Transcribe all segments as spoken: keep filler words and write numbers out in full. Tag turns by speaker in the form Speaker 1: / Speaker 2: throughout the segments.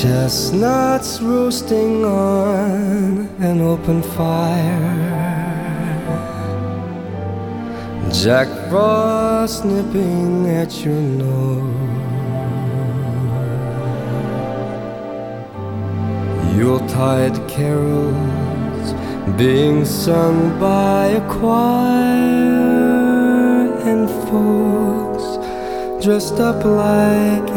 Speaker 1: Chestnuts roasting on an open fire, Jack Frost nipping at your nose, Yuletide carols being sung by a choir, and folks dressed up like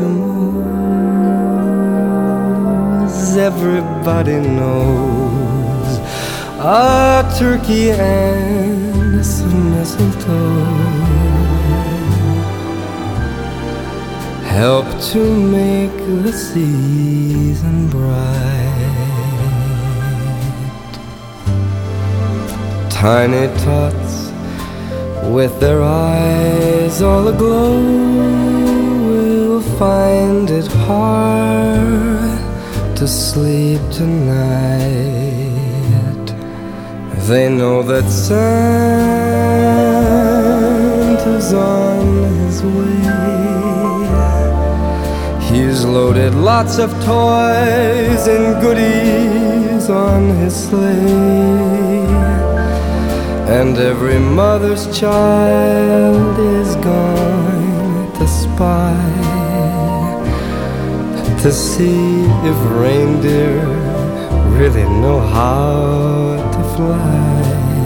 Speaker 1: Eskimos. Everybody knows a turkey and some mistletoe help to make the season bright. Tiny tots with their eyes all aglow will find it hard to sleep tonight. They know that Santa's on his way. He's loaded lots of toys and goodies on his sleigh, and every mother's child is going to spy to see if reindeer really know how to fly.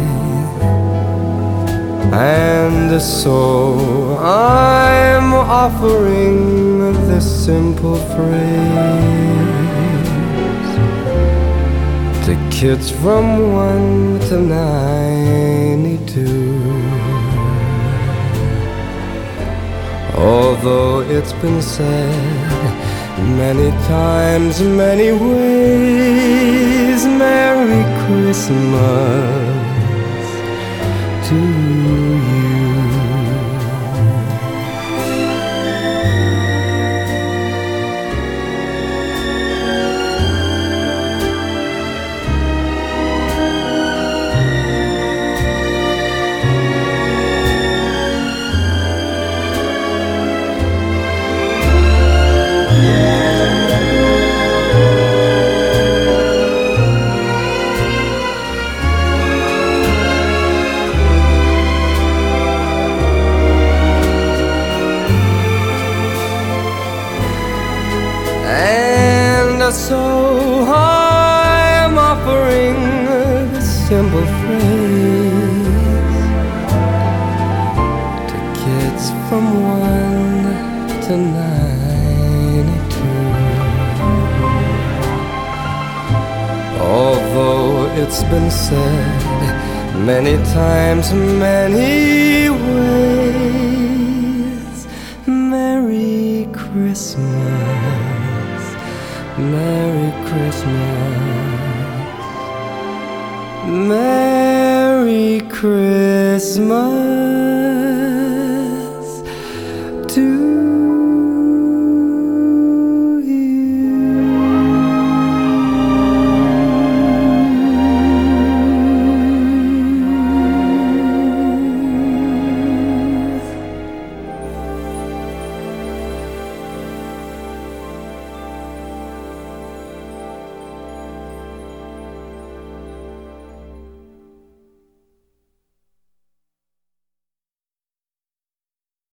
Speaker 1: And so I'm offering this simple phrase to kids from one to ninety-two. Although it's been said many times, many ways, Merry Christmas to you. So I'm offering a simple phrase to kids from one to ninety-two. Although it's been said many times, many ways,